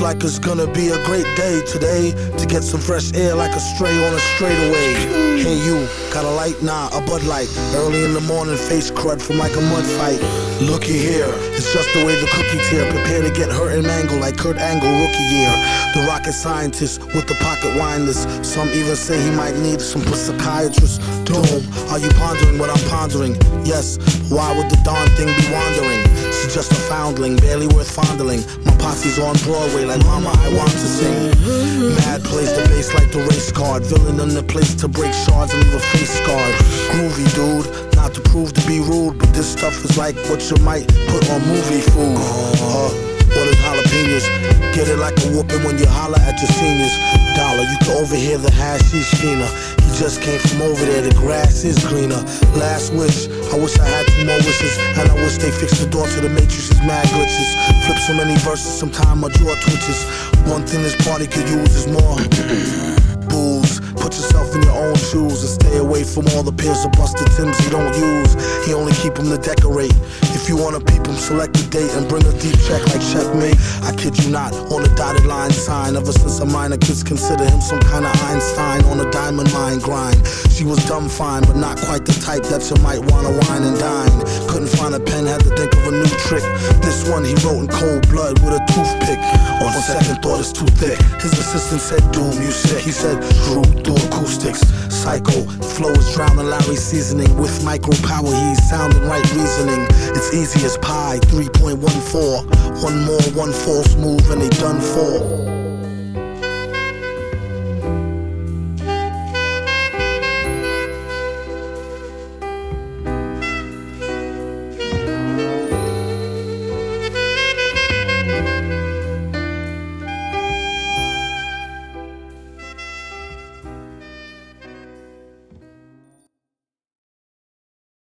Looks like it's gonna be a great day today to get some fresh air like a stray on a straightaway. Hey you, got a light? Nah, a Bud Light. Early in the morning, face crud from like a mud fight. Looky here, it's just the way the cookie tear. Prepare to get hurt and mangled like Kurt Angle rookie year. The rocket scientist with the pocket winders. Some even say he might need some psychiatrist. Doom, are you pondering what I'm pondering? Yes, why would the darn thing be wandering? She's just a foundling, barely worth fondling. My posse's on Broadway like mama, I want to sing. Mad plays the bass like the race card. Villain in the place to break shards and leave a face scarred. Groovy dude, not to prove to be rude, but this stuff is like what you might put on movie food. What is jalapenos? Get it like a whooping when you holler at your seniors. Dollar, you can overhear the hashish fiender. He just came from over there, the grass is greener. Last wish, I wish I had 2 more wishes. And I wish they fixed the door to the matrix's mad glitches. Flip so many verses, sometime my jaw twitches. One thing this party could use is more booze. Put yourself in your own shoes and stay away from all the pairs of busted Timbs he don't use. He only keep them to decorate. If you wanna peep him, select a date and bring a deep check like checkmate. I kid you not, on a dotted line sign. Ever since a minor kids consider him some kind of Einstein on a diamond mine grind. She was dumb fine, but not quite the type that you might wanna wine and dine. Couldn't find a pen, had to think of a new trick. This one he wrote in cold blood with a toothpick. On second thought, it's too thick. His assistant said, Doom, you sick. He said, Drew, through acoustics. Psycho, flow is drowning Larry's seasoning. With micro power, he's sounding right reasoning. It's easy as pie, 3.14. One more, one false move, and they done for.